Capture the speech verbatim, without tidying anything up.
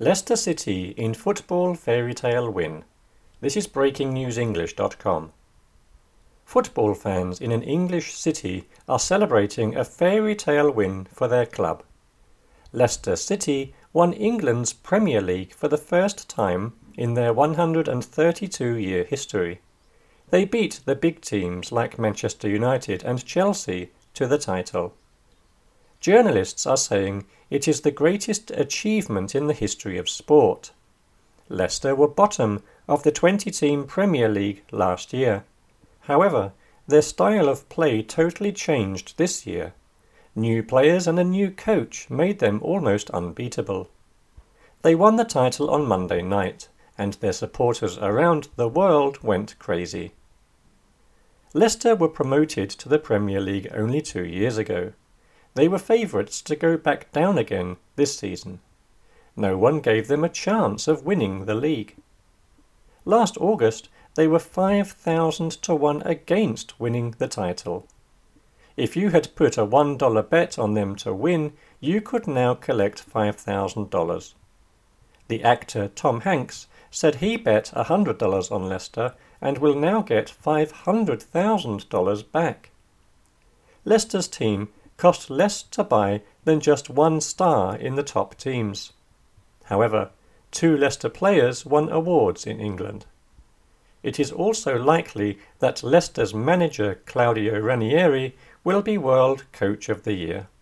Leicester City in football fairy tale win. This is breaking news english dot com. Football fans in an English city are celebrating a fairy tale win for their club. Leicester City won England's Premier League for the first time in their one hundred thirty-two year history. They beat the big teams like Manchester United and Chelsea to the title. Journalists are saying it is the greatest achievement in the history of sport. Leicester were bottom of the twenty-team Premier League last year. However, their style of play totally changed this year. New players and a new coach made them almost unbeatable. They won the title on Monday night, and their supporters around the world went crazy. Leicester were promoted to the Premier League only two years ago. They were favourites to go back down again this season. No one gave them a chance of winning the league. Last August, they were five thousand to one against winning the title. If you had put a one dollar bet on them to win, you could now collect five thousand dollars. The actor Tom Hanks said he bet one hundred dollars on Leicester and will now get five hundred thousand dollars back. Leicester's team cost less to buy than just one star in the top teams. However, two Leicester players won awards in England. It is also likely that Leicester's manager Claudio Ranieri will be World Coach of the Year.